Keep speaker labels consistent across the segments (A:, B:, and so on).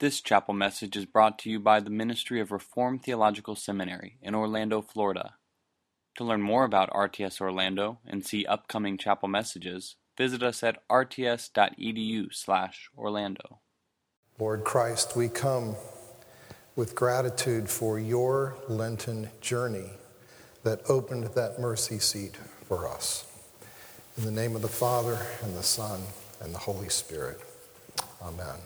A: This chapel message is brought to you by the Ministry of Reformed Theological Seminary in Orlando, Florida. To learn more about RTS Orlando and see upcoming chapel messages, visit us at rts.edu/Orlando.
B: Lord Christ, we come with gratitude for your Lenten journey that opened that mercy seat for us. In the name of the Father, and the Son, and the Holy Spirit. Amen.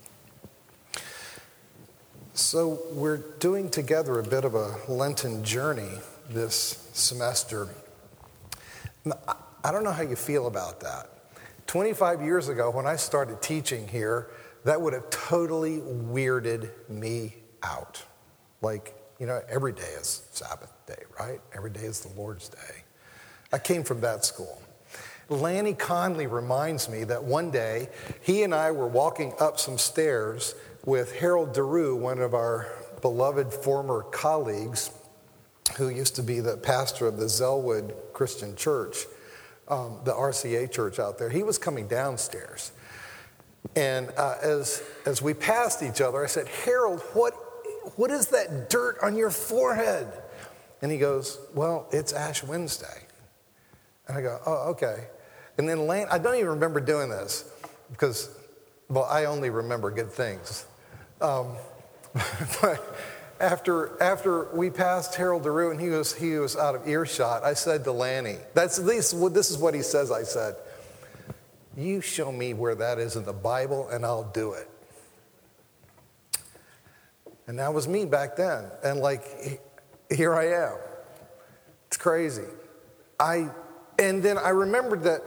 B: So we're doing together a bit of a Lenten journey this semester. I don't know how you feel about that. 25 years ago, when I started teaching here, that would have totally weirded me out. Like, every day is Sabbath day, right? Every day is the Lord's day. I came from that school. Lanny Conley reminds me that one day, he and I were walking up some stairs with Harold DeRue, one of our beloved former colleagues, who used to be the pastor of the Zellwood Christian Church, the RCA church out there. He was coming downstairs. And as we passed each other, I said, "Harold, what is that dirt on your forehead?" And he goes, "Well, it's Ash Wednesday." And I go, "Oh, okay." And then I don't even remember doing this because, I only remember good things. But after we passed Harold DeRue and he was out of earshot, I said to Lanny, this is what he says. I said, "You show me where that is in the Bible and I'll do it." And that was me back then. And here I am. It's crazy. And then I remembered that,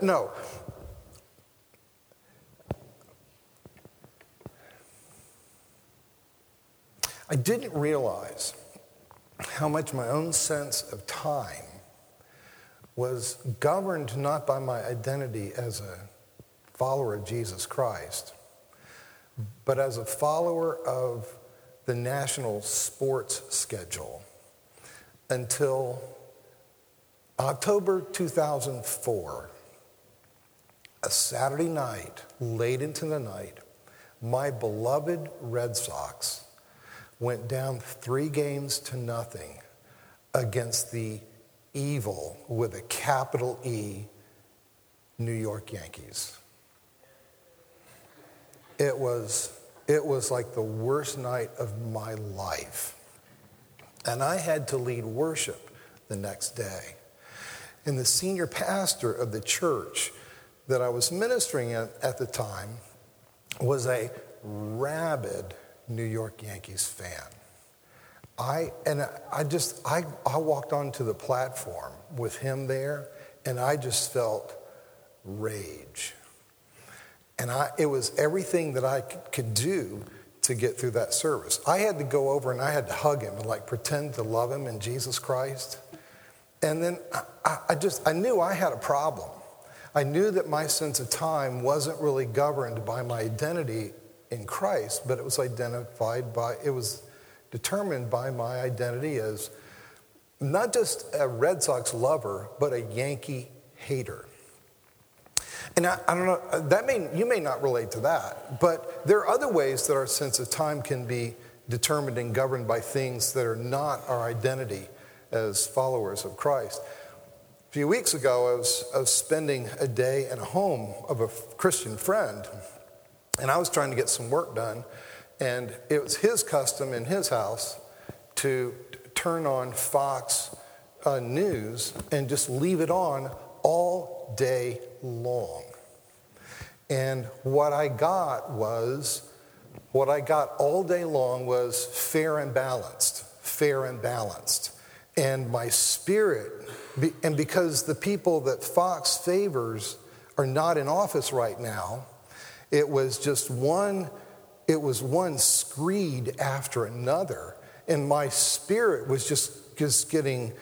B: I didn't realize how much my own sense of time was governed not by my identity as a follower of Jesus Christ, but as a follower of the national sports schedule until October 2004, a Saturday night, late into the night, my beloved Red Sox went down 3-0 against the evil, with a capital E, New York Yankees. It was like the worst night of my life. And I had to lead worship the next day. And the senior pastor of the church that I was ministering at the time was a rabid New York Yankees fan. I walked onto the platform with him there, and I just felt rage. And it was everything that I could do to get through that service. I had to go over and I had to hug him and pretend to love him in Jesus Christ. And then I knew I had a problem. I knew that my sense of time wasn't really governed by my identity in Christ, but it was determined by my identity as not just a Red Sox lover, but a Yankee hater. And I don't know, you may not relate to that, but there are other ways that our sense of time can be determined and governed by things that are not our identity as followers of Christ. A few weeks ago, I was spending a day in a home of a Christian friend, and I was trying to get some work done, and it was his custom in his house to turn on Fox News and just leave it on all day long. And what I got all day long was fair and balanced. And my spirit, and because the people that Fox favors are not in office right now, it was one screed after another, and my spirit was just getting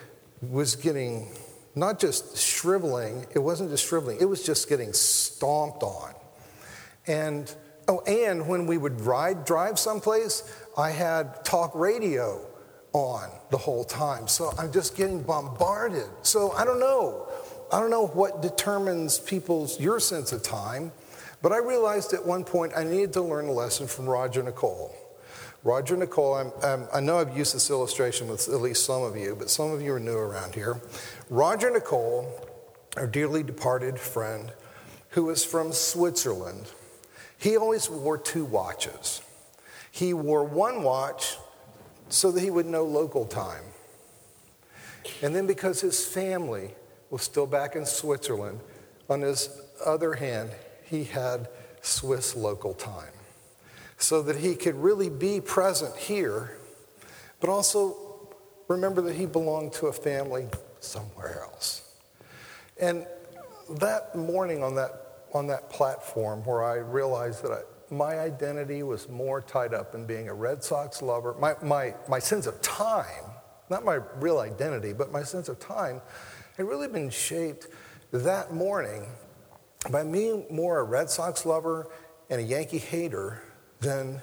B: not just shriveling. It wasn't just shriveling. It was just getting stomped on. And when we would drive someplace, I had talk radio on the whole time. So I'm just getting bombarded. So I don't know what determines your sense of time, But I realized at one point I needed to learn a lesson from Roger Nicole. Roger Nicole, I know I've used this illustration with at least some of you, but some of you are new around here. Roger Nicole, our dearly departed friend, who was from Switzerland, he always wore 2 watches. He wore one watch so that he would know local time. And then because his family was still back in Switzerland, on his other hand, he had Swiss local time, so that he could really be present here, but also remember that he belonged to a family somewhere else. And that morning on that platform where I realized that my identity was more tied up in being a Red Sox lover, my sense of time, not my real identity, but my sense of time had really been shaped that morning by me more a Red Sox lover and a Yankee hater than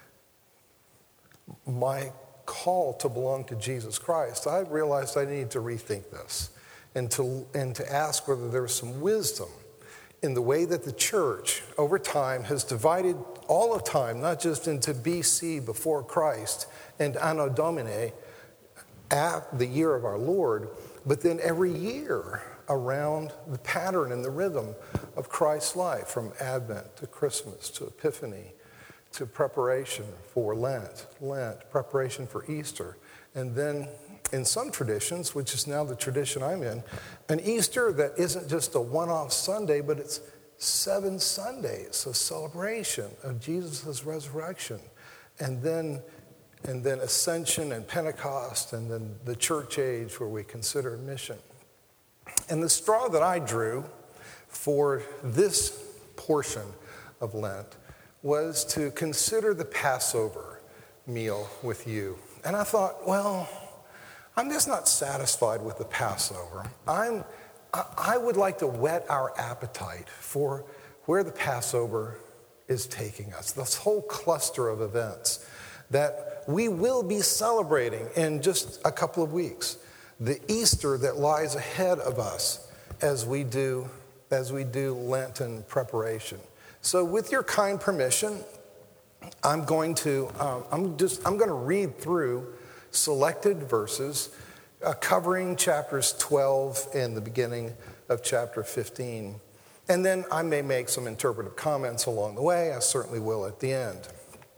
B: my call to belong to Jesus Christ. I realized I needed to rethink this and to ask whether there was some wisdom in the way that the church over time has divided all of time, not just into BC before Christ and Anno Domini at the year of our Lord, but then every year around the pattern and the rhythm of Christ's life, from Advent to Christmas to Epiphany to preparation for Lent, preparation for Easter, and then in some traditions, which is now the tradition I'm in, an Easter that isn't just a one-off Sunday, but it's 7 Sundays, a celebration of Jesus' resurrection, and then Ascension and Pentecost, and then the church age where we consider mission. And the straw that I drew for this portion of Lent was to consider the Passover meal with you. And I thought, well, I'm just not satisfied with the Passover. I would like to whet our appetite for where the Passover is taking us, this whole cluster of events that we will be celebrating in just a couple of weeks, the Easter that lies ahead of us as we do Lenten preparation. So with your kind permission, I'm going to read through selected verses covering chapters 12 and the beginning of chapter 15. And then I may make some interpretive comments along the way. I certainly will at the end.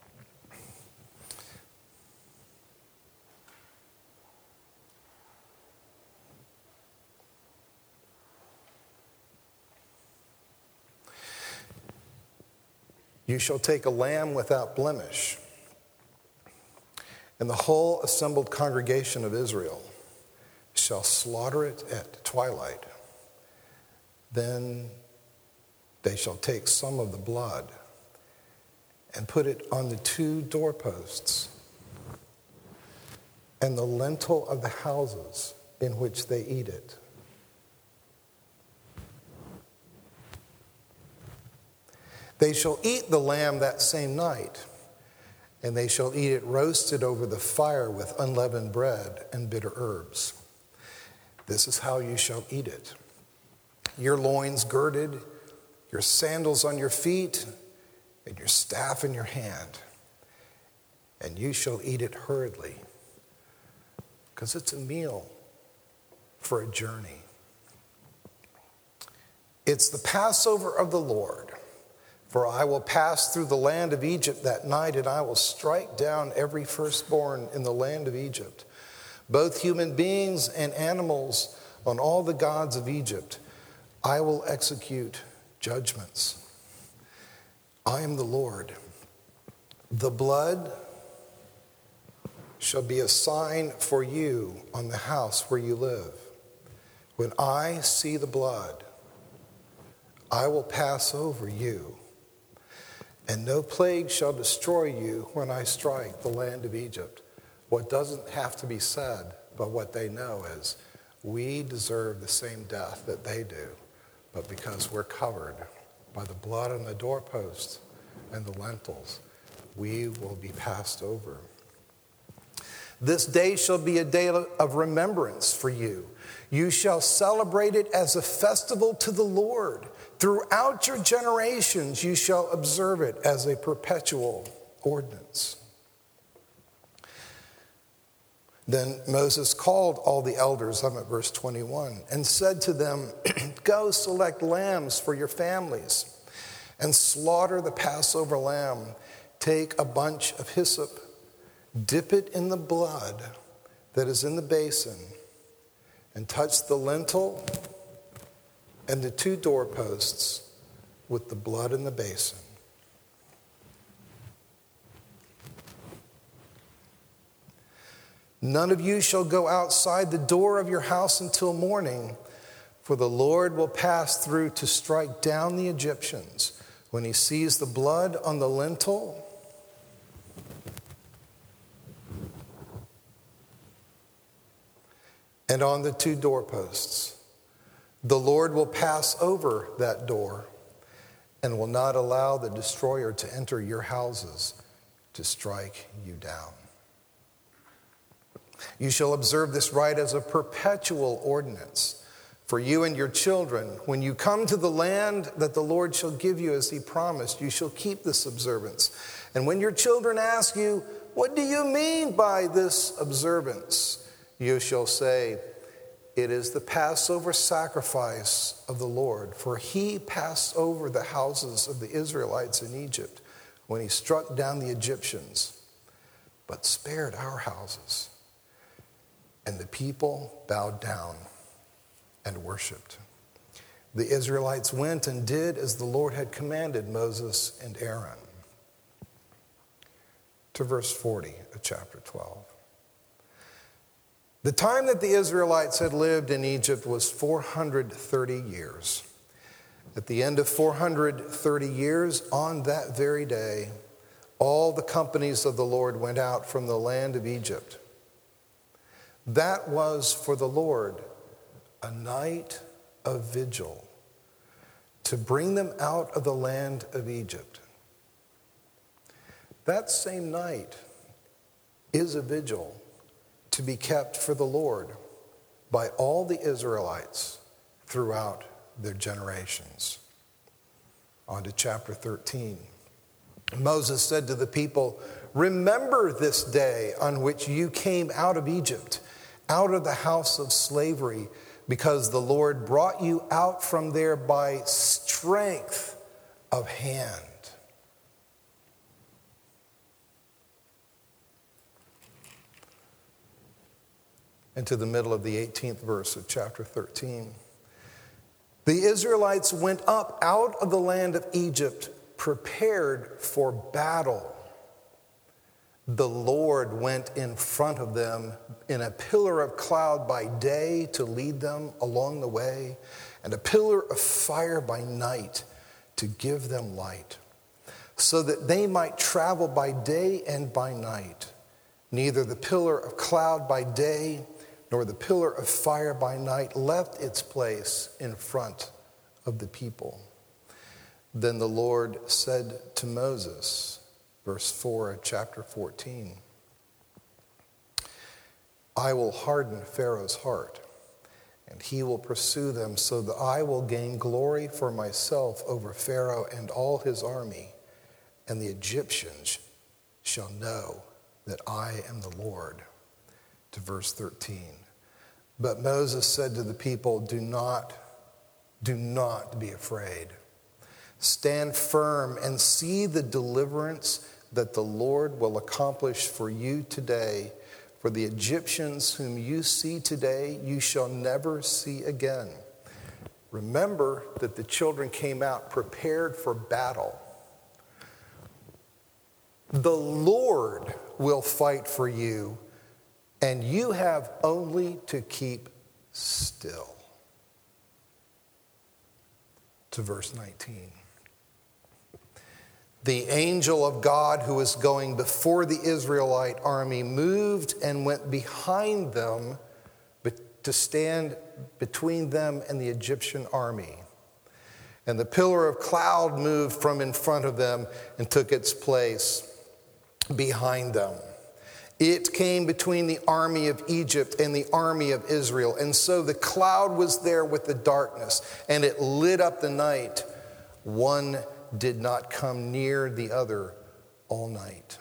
B: You shall take a lamb without blemish, and the whole assembled congregation of Israel shall slaughter it at twilight. Then they shall take some of the blood and put it on the 2 doorposts and the lintel of the houses in which they eat it. They shall eat the lamb that same night, and they shall eat it roasted over the fire with unleavened bread and bitter herbs. This is how you shall eat it: your loins girded, your sandals on your feet, and your staff in your hand. And you shall eat it hurriedly, because it's a meal for a journey. It's the Passover of the Lord. For I will pass through the land of Egypt that night, and I will strike down every firstborn in the land of Egypt, both human beings and animals, on all the gods of Egypt. I will execute judgments. I am the Lord. The blood shall be a sign for you on the house where you live. When I see the blood, I will pass over you. And no plague shall destroy you when I strike the land of Egypt. What doesn't have to be said, but what they know is we deserve the same death that they do. But because we're covered by the blood on the doorposts and the lintels, we will be passed over. This day shall be a day of remembrance for you. You shall celebrate it as a festival to the Lord. Throughout your generations, you shall observe it as a perpetual ordinance. Then Moses called all the elders, I'm at verse 21, and said to them, go select lambs for your families and slaughter the Passover lamb. Take a bunch of hyssop, dip it in the blood that is in the basin, and touch the lintel and the 2 doorposts with the blood in the basin. None of you shall go outside the door of your house until morning, for the Lord will pass through to strike down the Egyptians. When he sees the blood on the lintel and on the 2 doorposts, the Lord will pass over that door and will not allow the destroyer to enter your houses to strike you down. You shall observe this rite as a perpetual ordinance for you and your children. When you come to the land that the Lord shall give you as he promised, you shall keep this observance. And when your children ask you, what do you mean by this observance? You shall say, it is the Passover sacrifice of the Lord, for he passed over the houses of the Israelites in Egypt when he struck down the Egyptians, but spared our houses. And the people bowed down and worshiped. The Israelites went and did as the Lord had commanded Moses and Aaron. To verse 40 of chapter 12. The time that the Israelites had lived in Egypt was 430 years. At the end of 430 years, on that very day, all the companies of the Lord went out from the land of Egypt. That was for the Lord a night of vigil to bring them out of the land of Egypt. That same night is a vigil to be kept for the Lord by all the Israelites throughout their generations. On to chapter 13. Moses said to the people, remember this day on which you came out of Egypt, out of the house of slavery, because the Lord brought you out from there by strength of hand. And to the middle of the 18th verse of chapter 13. The Israelites went up out of the land of Egypt, prepared for battle. The Lord went in front of them in a pillar of cloud by day to lead them along the way, and a pillar of fire by night to give them light, so that they might travel by day and by night. Neither the pillar of cloud by day nor the pillar of fire by night left its place in front of the people. Then the Lord said to Moses, verse 4 of chapter 14, I will harden Pharaoh's heart, and he will pursue them, so that I will gain glory for myself over Pharaoh and all his army, and the Egyptians shall know that I am the Lord. To verse 13. But Moses said to the people, do not be afraid. Stand firm and see the deliverance that the Lord will accomplish for you today. For the Egyptians whom you see today, you shall never see again. Remember that the children came out prepared for battle. The Lord will fight for you, and you have only to keep still. To verse 19. The angel of God who was going before the Israelite army moved and went behind them to stand between them and the Egyptian army. And the pillar of cloud moved from in front of them and took its place behind them. It came between the army of Egypt and the army of Israel. And so the cloud was there with the darkness, and it lit up the night. One did not come near the other all night.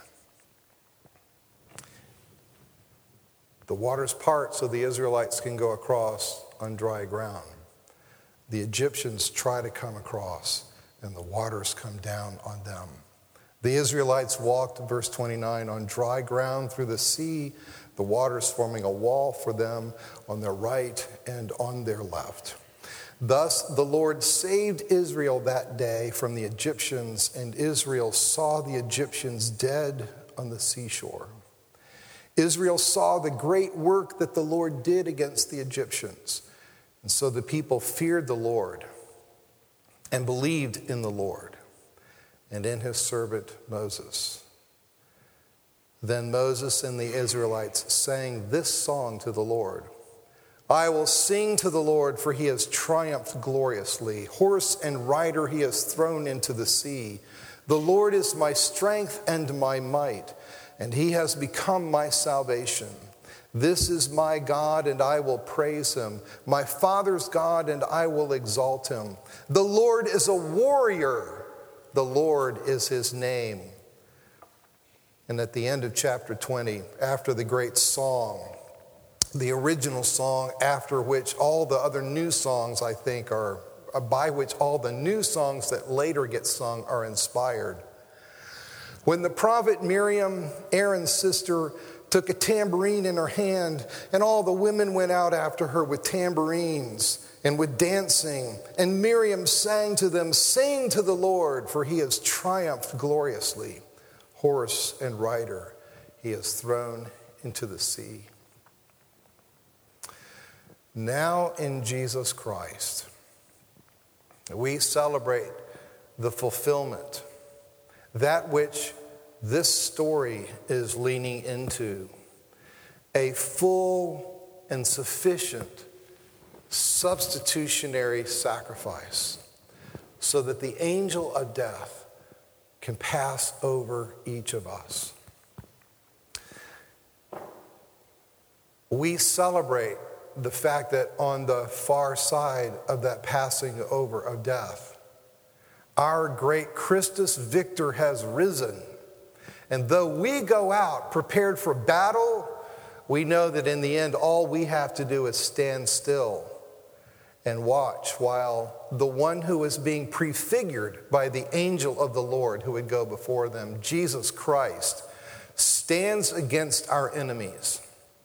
B: The waters part so the Israelites can go across on dry ground. The Egyptians try to come across, and the waters come down on them. The Israelites walked, verse 29, on dry ground through the sea, the waters forming a wall for them on their right and on their left. Thus the Lord saved Israel that day from the Egyptians, and Israel saw the Egyptians dead on the seashore. Israel saw the great work that the Lord did against the Egyptians. And so the people feared the Lord and believed in the Lord and in his servant Moses. Then Moses and the Israelites sang this song to the Lord. I will sing to the Lord, for he has triumphed gloriously. Horse and rider he has thrown into the sea. The Lord is my strength and my might, and he has become my salvation. This is my God, and I will praise him. My father's God, and I will exalt him. The Lord is a warrior. The Lord is his name. And at the end of chapter 20, after the great song, the original song after which all the other new songs, I think, are, by which all the new songs that later get sung are inspired. When the prophet Miriam, Aaron's sister, took a tambourine in her hand, and all the women went out after her with tambourines and with dancing, and Miriam sang to them, sing to the Lord, for he has triumphed gloriously. Horse and rider he has thrown into the sea. Now in Jesus Christ, we celebrate the fulfillment, that which this story is leaning into, a full and sufficient substitutionary sacrifice, so that the angel of death can pass over each of us. We celebrate the fact that on the far side of that passing over of death, our great Christus Victor has risen. And though we go out prepared for battle, we know that in the end, all we have to do is stand still and watch while the one who is being prefigured by the angel of the Lord who would go before them, Jesus Christ, stands against our enemies.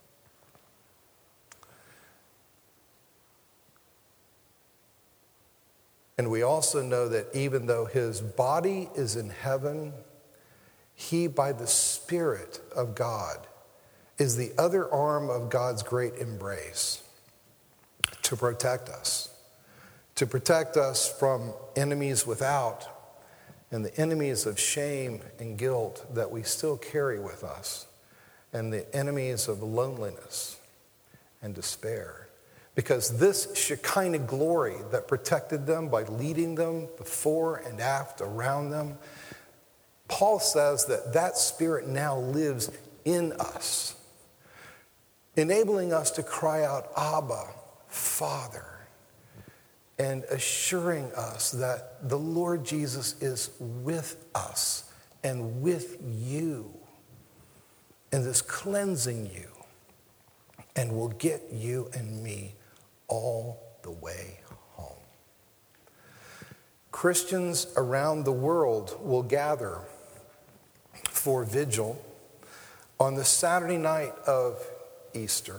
B: And we also know that even though his body is in heaven, he, by the Spirit of God, is the other arm of God's great embrace to protect us from enemies without and the enemies of shame and guilt that we still carry with us, and the enemies of loneliness and despair. Because this Shekinah glory that protected them by leading them before and aft around them, Paul says that that Spirit now lives in us, enabling us to cry out, Abba, Father, and assuring us that the Lord Jesus is with us and with you and is cleansing you and will get you and me all the way home. Christians around the world will gather for vigil on the Saturday night of Easter,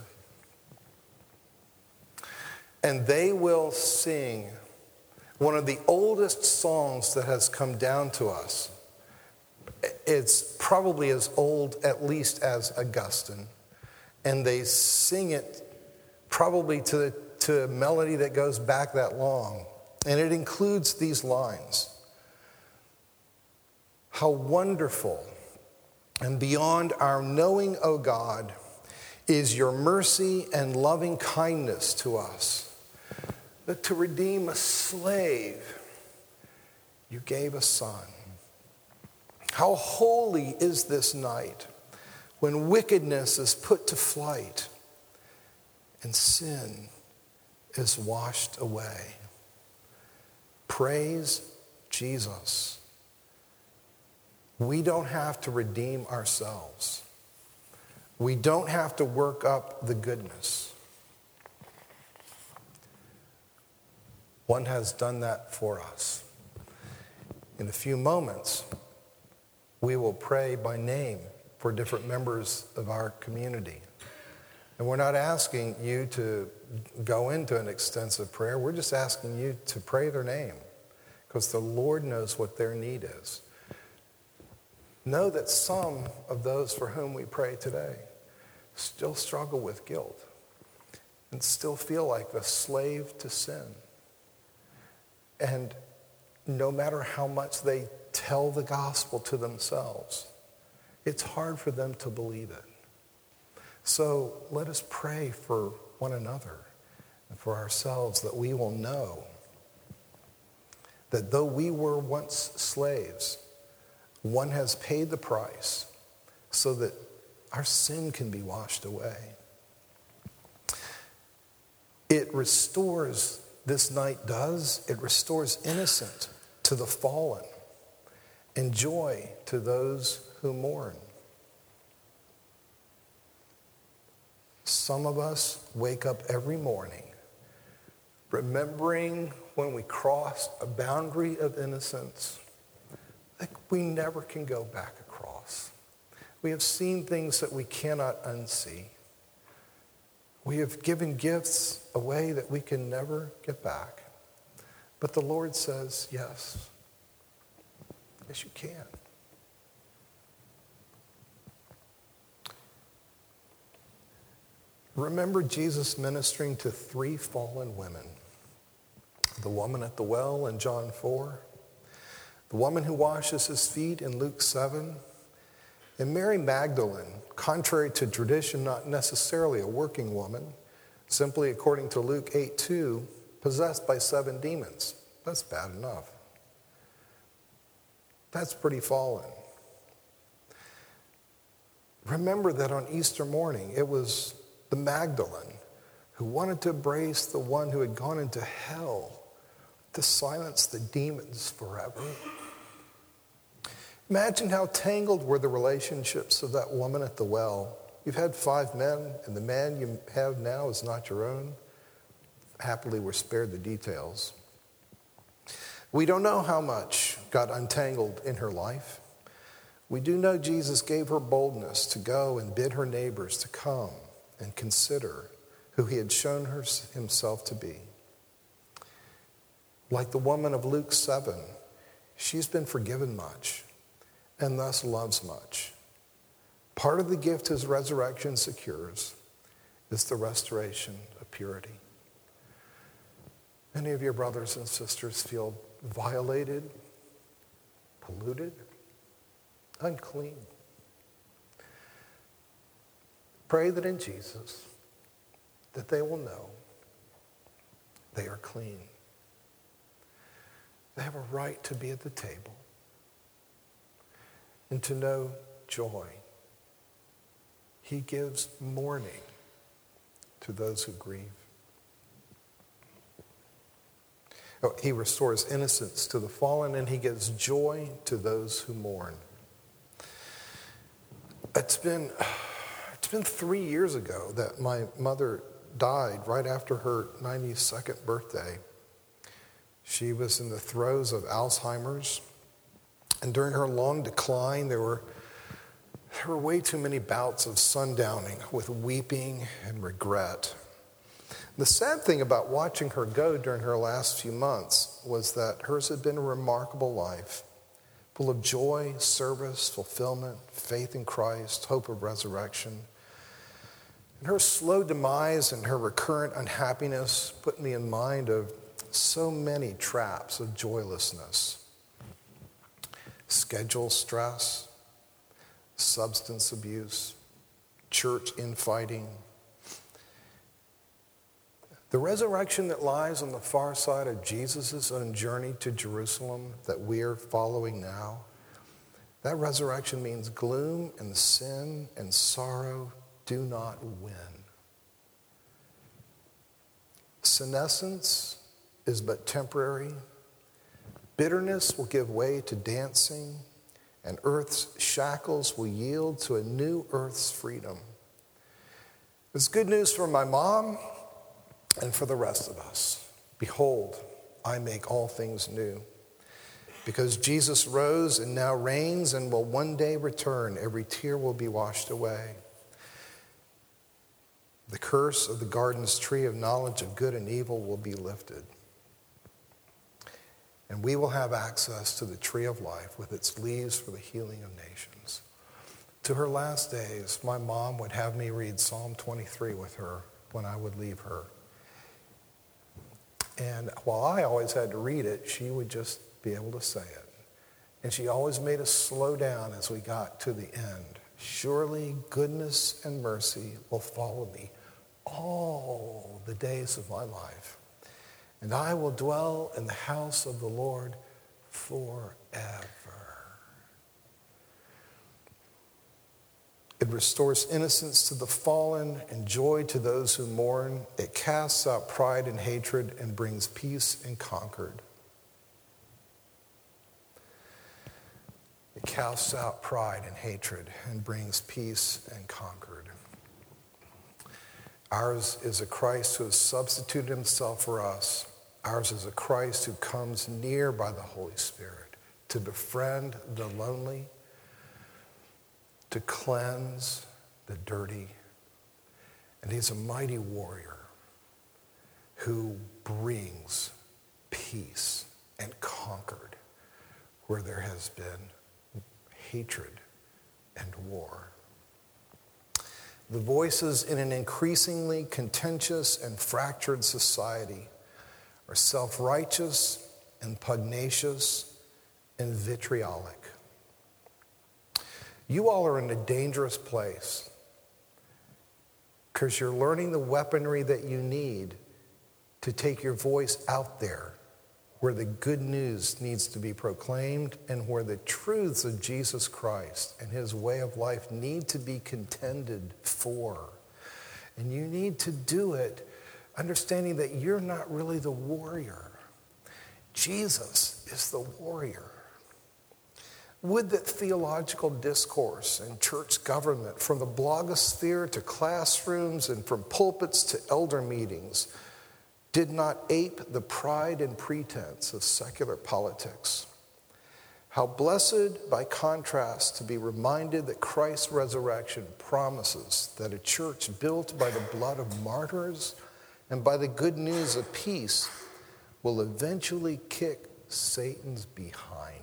B: and they will sing one of the oldest songs that has come down to us. It's probably as old, at least, as Augustine, and they sing it probably to a melody that goes back that long, and it includes these lines: how wonderful and beyond our knowing, O God, is your mercy and loving kindness to us, that to redeem a slave, you gave a son. How holy is this night when wickedness is put to flight and sin is washed away. Praise Jesus. We don't have to redeem ourselves. We don't have to work up the goodness. One has done that for us. In a few moments, we will pray by name for different members of our community. And we're not asking you to go into an extensive prayer. We're just asking you to pray their name because the Lord knows what their need is. Know that some of those for whom we pray today still struggle with guilt and still feel like a slave to sin. And no matter how much they tell the gospel to themselves, it's hard for them to believe it. So let us pray for one another and for ourselves that we will know that though we were once slaves, one has paid the price so that our sin can be washed away. It restores, this night does, it restores innocence to the fallen and joy to those who mourn. Some of us wake up every morning remembering when we crossed a boundary of innocence that we never can go back across. We have seen things that we cannot unsee. We have given gifts away that we can never get back. But the Lord says, yes. Yes, you can. Remember Jesus ministering to 3 fallen women. The woman at the well in John 4, the woman who washes his feet in Luke 7, and Mary Magdalene, contrary to tradition, not necessarily a working woman, simply according to Luke 8:2, possessed by 7 demons. That's bad enough. That's pretty fallen. Remember that on Easter morning, it was the Magdalene who wanted to embrace the one who had gone into hell to silence the demons forever. Imagine how tangled were the relationships of that woman at the well. You've had 5 men, and the man you have now is not your own. Happily, we're spared the details. We don't know how much got untangled in her life. We do know Jesus gave her boldness to go and bid her neighbors to come and consider who he had shown himself to be. Like the woman of Luke 7, she's been forgiven much and thus loves much. Part of the gift his resurrection secures is the restoration of purity. Many of your brothers and sisters feel violated, polluted, unclean. Pray that in Jesus, that they will know they are clean. They have a right to be at the table and to know joy. He gives mourning to those who grieve. He restores innocence to the fallen, and he gives joy to those who mourn. It's been 3 years ago that my mother died right after her 92nd birthday. She was in the throes of Alzheimer's, and during her long decline, there were way too many bouts of sundowning with weeping and regret. The sad thing about watching her go during her last few months was that hers had been a remarkable life, full of joy, service, fulfillment, faith in Christ, hope of resurrection. And her slow demise and her recurrent unhappiness put me in mind of so many traps of joylessness. Schedule stress, substance abuse, church infighting. The resurrection that lies on the far side of Jesus' own journey to Jerusalem that we are following now That resurrection means gloom and sin and sorrow do not win. Senescence is but temporary. Bitterness will give way to dancing, and earth's shackles will yield to a new earth's freedom. It's good news for my mom and for the rest of us. Behold, I make all things new. Because Jesus rose and now reigns and will one day return, every tear will be washed away. The curse of the garden's tree of knowledge of good and evil will be lifted. And we will have access to the tree of life with its leaves for the healing of nations. To her last days, my mom would have me read Psalm 23 with her when I would leave her. And while I always had to read it, she would just be able to say it. And she always made us slow down as we got to the end. Surely goodness and mercy will follow me all the days of my life. And I will dwell in the house of the Lord forever. It restores innocence to the fallen and joy to those who mourn. It casts out pride and hatred and brings peace and concord. It casts out pride and hatred and brings peace and concord. Ours is a Christ who has substituted himself for us. Ours is a Christ who comes near by the Holy Spirit to befriend the lonely, to cleanse the dirty. And he's a mighty warrior who brings peace and concord where there has been hatred and war. The voices in an increasingly contentious and fractured society are self-righteous and pugnacious and vitriolic. You all are in a dangerous place because you're learning the weaponry that you need to take your voice out there where the good news needs to be proclaimed and where the truths of Jesus Christ and his way of life need to be contended for. And you need to do it understanding that you're not really the warrior. Jesus is the warrior. Would that theological discourse and church government, from the blogosphere to classrooms and from pulpits to elder meetings, did not ape the pride and pretense of secular politics. How blessed, by contrast, to be reminded that Christ's resurrection promises that a church built by the blood of martyrs and by the good news of peace will eventually kick Satan's behind.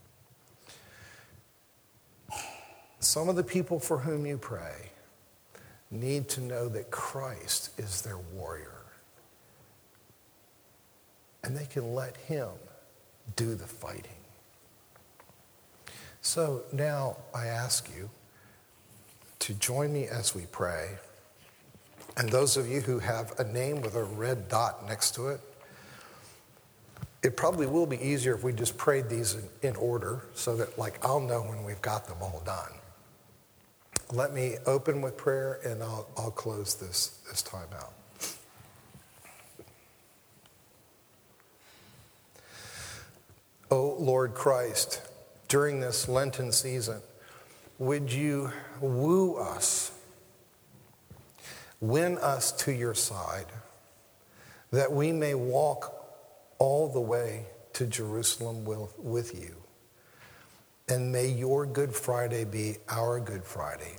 B: Some of the people for whom you pray need to know that Christ is their warrior. And they can let him do the fighting. So now I ask you to join me as we pray. And those of you who have a name with a red dot next to it, it probably will be easier if we just prayed these in order so that I'll know when we've got them all done. Let me open with prayer and I'll close this time out. O Lord Christ, during this Lenten season, would you woo us, win us to your side, that we may walk all the way to Jerusalem with you. And may your Good Friday be our Good Friday,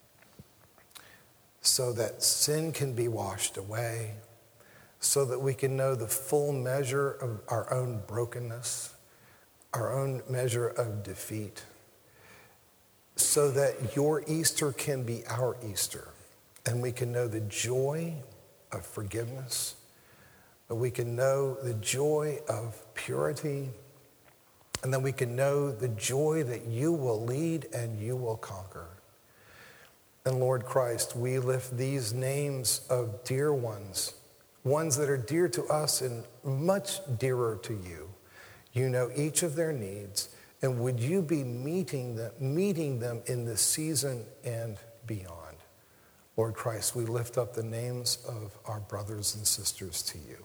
B: so that sin can be washed away, so that we can know the full measure of our own brokenness, our own measure of defeat, so that your Easter can be our Easter, and we can know the joy of forgiveness, that we can know the joy of purity, and then we can know the joy that you will lead and you will conquer. And Lord Christ, we lift these names of dear ones that are dear to us and much dearer to you. You know each of their needs, And would you be meeting them in this season and beyond? Lord Christ, we lift up the names of our brothers and sisters to you.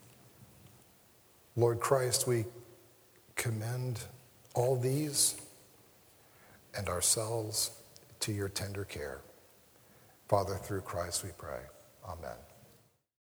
B: Lord Christ, we commend all these and ourselves to your tender care. Father, through Christ we pray. Amen.